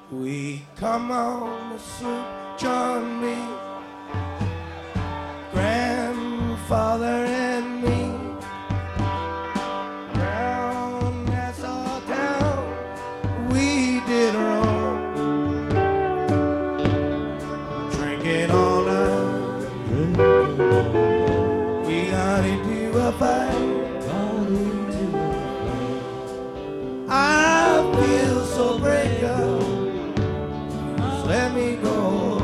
We come on the soup, John, me, grandfather and me. Round Nassau town, we did wrong, drinking all night. We got into a fight. I feel so break up. Let me go.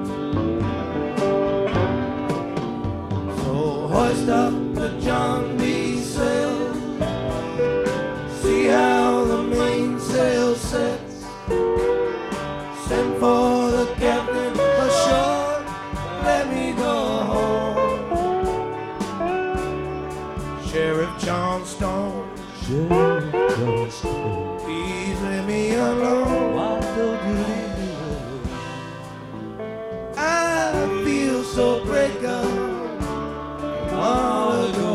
So hoist up the John B. sail, see how the mainsail sets. Send for the captain ashore, let me go home. Sheriff Johnstone, please let me alone. Why don't you leave me? I feel so break up long ago.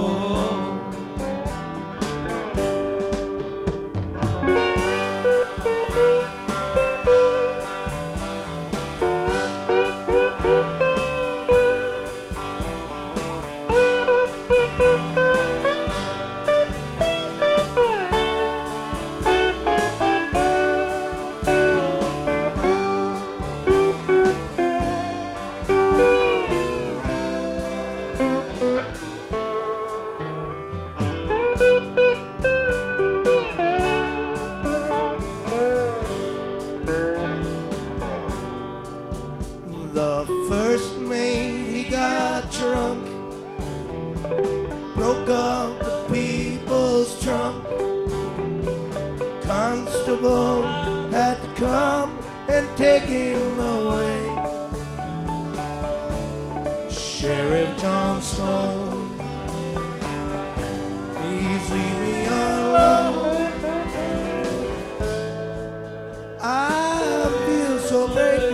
The first mate, he got drunk, broke up the people's trunk. Constable had to come and take him away. Sheriff Johnstone, please leave me alone. I feel so break